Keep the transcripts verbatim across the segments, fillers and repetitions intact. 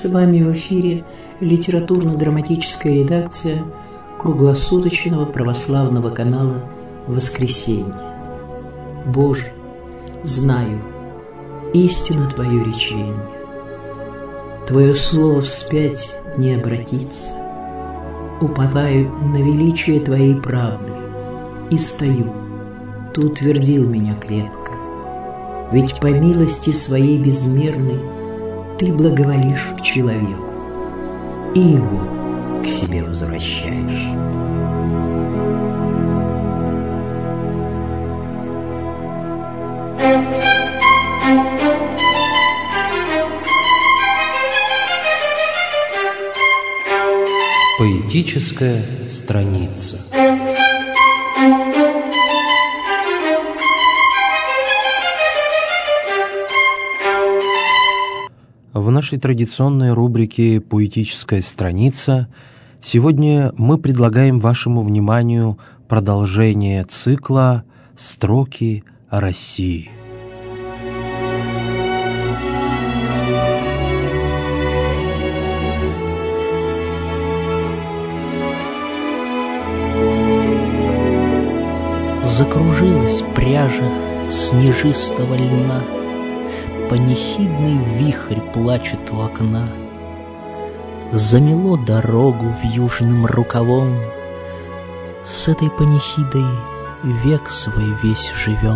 С вами в эфире литературно-драматическая редакция круглосуточного православного канала «Воскресенье». Боже, знаю, истина Твое речение. Твое слово вспять не обратится. Уповаю на величие Твоей правды и стою. Ты утвердил меня крепко. Ведь по милости Своей безмерной Ты благоволишь к человеку и его к себе возвращаешь. Поэтическая страница. В нашей традиционной рубрике «Поэтическая страница» сегодня мы предлагаем вашему вниманию продолжение цикла «Строки о России». Закружилась пряжа снежистого льна, панихидный вихрь плачет у окна. Замело дорогу вьюжным рукавом, с этой панихидой век свой весь живем.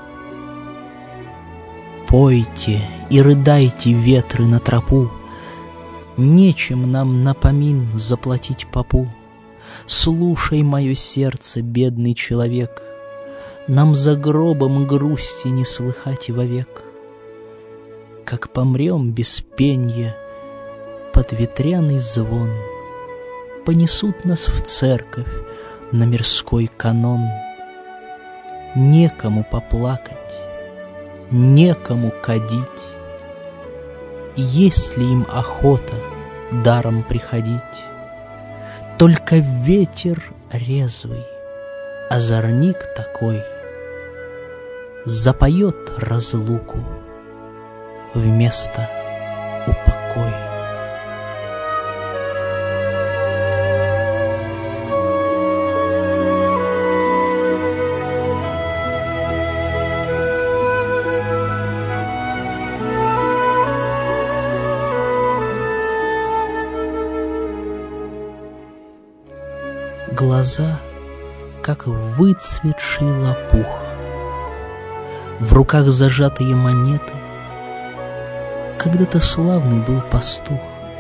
Пойте и рыдайте, ветры, на тропу, нечем нам напомин заплатить попу. Слушай мое сердце, бедный человек, нам за гробом грусти не слыхать вовек. Как помрем без пенья под ветряный звон, понесут нас в церковь на мирской канон. Некому поплакать, некому кадить, есть ли им охота даром приходить? Только ветер резвый, озорник такой, запоет разлуку вместо упокой. Глаза, как выцветший лопух, в руках зажатые монеты. Когда-то славный был пастух,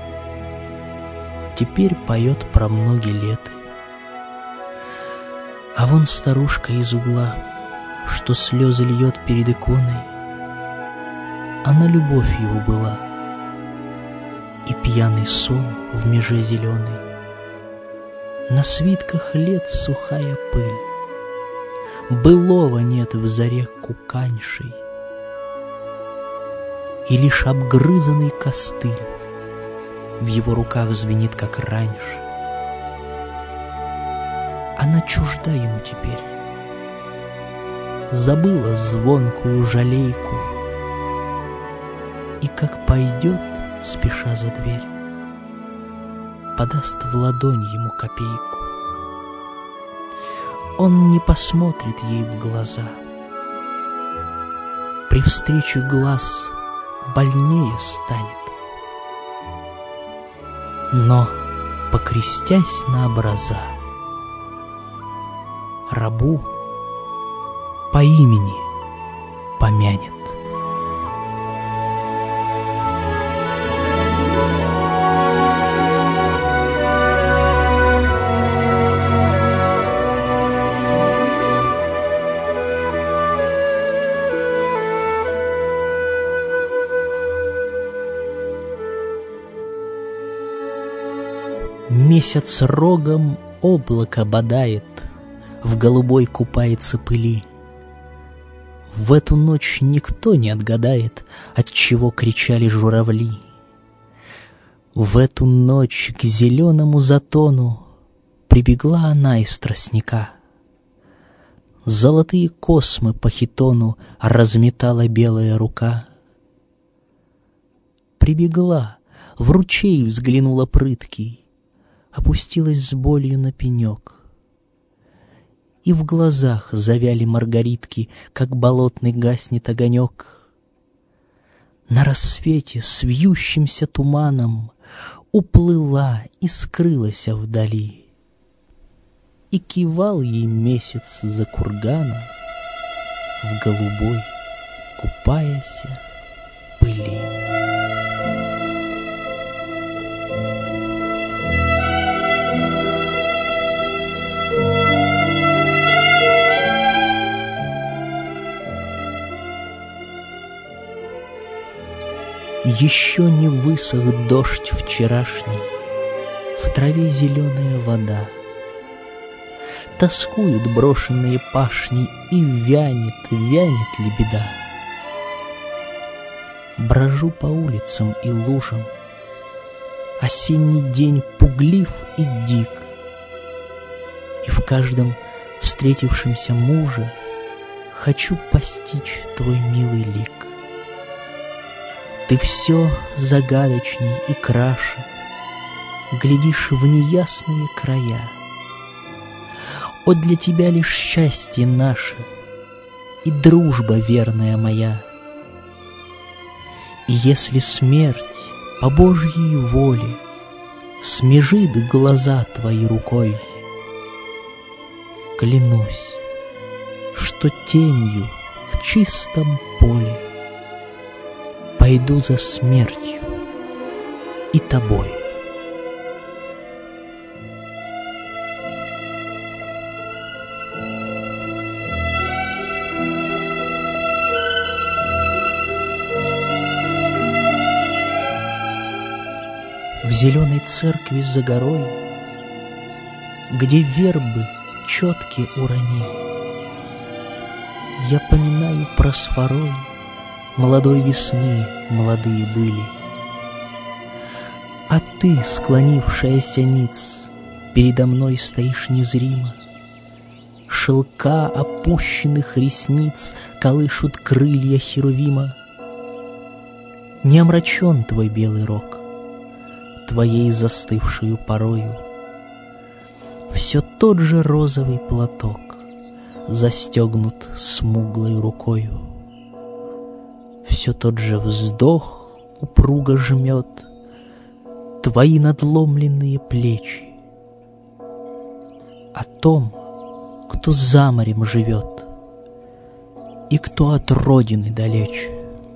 теперь поет про многие леты. А вон старушка из угла, что слезы льет перед иконой, она любовь его была, и пьяный сон в меже зеленой. На свитках лет сухая пыль, былого нет в заре куканьшей, и лишь обгрызанный костыль в его руках звенит, как раньше. Она чужда ему теперь, забыла звонкую жалейку, и как пойдет, спеша за дверь, подаст в ладонь ему копейку. Он не посмотрит ей в глаза, при встрече глаз больнее станет. Но, покрестясь на образа, рабу по имени помянет. Месяц рогом облако бодает, в голубой купается пыли. В эту ночь никто не отгадает, от чего кричали журавли. В эту ночь к зеленому затону прибегла она из тростника. Золотые космы по хитону разметала белая рука. Прибегла, в ручей взглянула прыткий, опустилась с болью на пенек. И в глазах завяли маргаритки, как болотный гаснет огонек. На рассвете с вьющимся туманом уплыла и скрылась вдали. И кивал ей месяц за курганом в голубой, купаяся пыли. Еще не высох дождь вчерашний, в траве зеленая вода. Тоскуют брошенные пашни, и вянет, вянет лебеда. Брожу по улицам и лужам, осенний день пуглив и дик, и в каждом встретившемся муже хочу постичь твой милый лик. Ты все загадочней и краше глядишь в неясные края. О, для тебя лишь счастье наше и дружба верная моя. И если смерть по Божьей воле смежит глаза твои рукой, клянусь, что тенью в чистом поле пойду за смертью и тобой. В зеленой церкви за горой, где вербы четки уронили, я поминаю просфорой молодой весны молодые были. А ты, склонившаяся ниц, передо мной стоишь незримо. Шелка опущенных ресниц колышут крылья херувима. Не омрачен твой белый рог твоей застывшую порою. Все тот же розовый платок застегнут смуглой рукою. Все тот же вздох упруго жмет твои надломленные плечи. О том, кто за морем живет и кто от родины далече.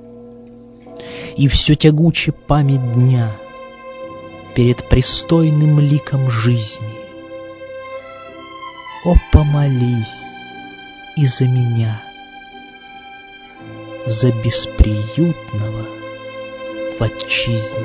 И все тягуче память дня перед пристойным ликом жизни. О, помолись и за меня, за бесприютного в отчизне.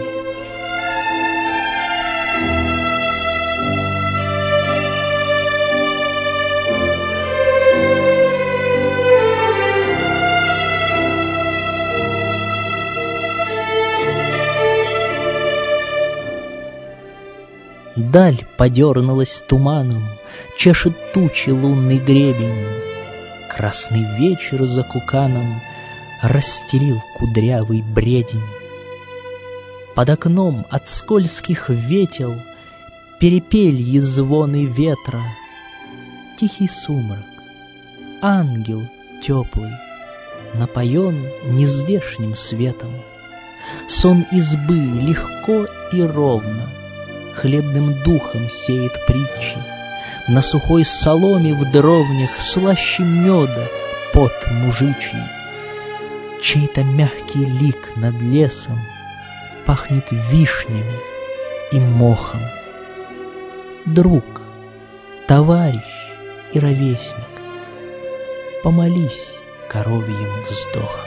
Даль подернулась туманом, чешет тучи лунный гребень. Красный вечер за куканом расстелил кудрявый бредень. Под окном от скользких ветел перепельи звоны ветра. Тихий сумрак, ангел теплый, напоен нездешним светом. Сон избы легко и ровно хлебным духом сеет притчи. На сухой соломе в дровнях слаще меда пот мужичий. Чей-то мягкий лик над лесом пахнет вишнями и мохом. Друг, товарищ и ровесник, помолись коровьим вздохом.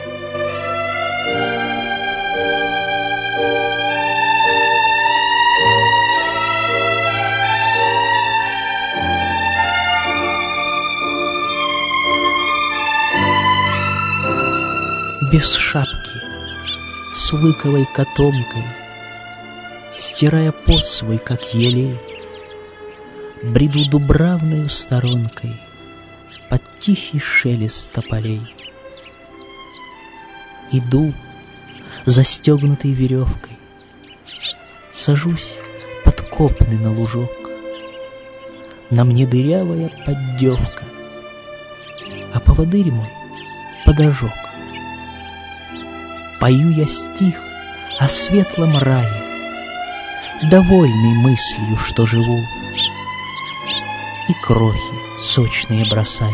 Без шапки, с лыковой котомкой, стирая пот свой, как елей, бреду дубравною сторонкой под тихий шелест тополей. Иду, застегнутой веревкой, Сажусь подкопный на лужок, на мне дырявая поддевка, а поводырь мой подожок. Пою я стих о светлом рае, довольный мыслью, что живу, и крохи сочные бросаю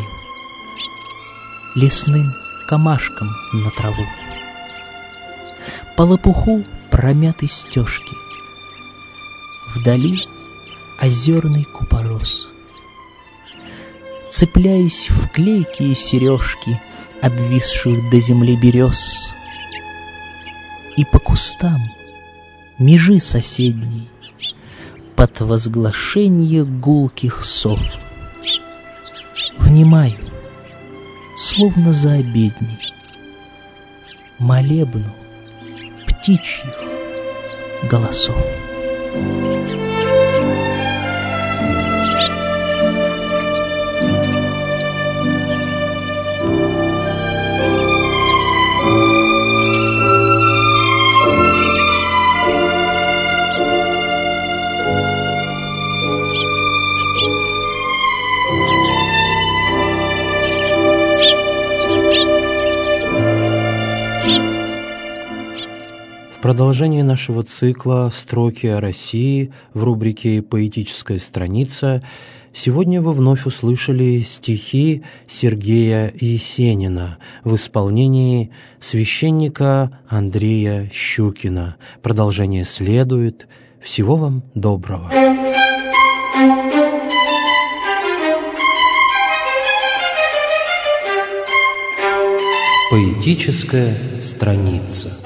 лесным камашкам на траву. По лопуху промятой стежки вдали озерный купорос. Цепляюсь в клейкие сережки обвисших до земли берез, и по кустам межи соседней под возглашенье гулких сов внимаю, словно за обедней, молебну птичьих голосов. В продолжение нашего цикла «Строки о России» в рубрике «Поэтическая страница» сегодня вы вновь услышали стихи Сергея Есенина в исполнении священника Андрея Щукина. Продолжение следует. Всего вам доброго. Поэтическая страница.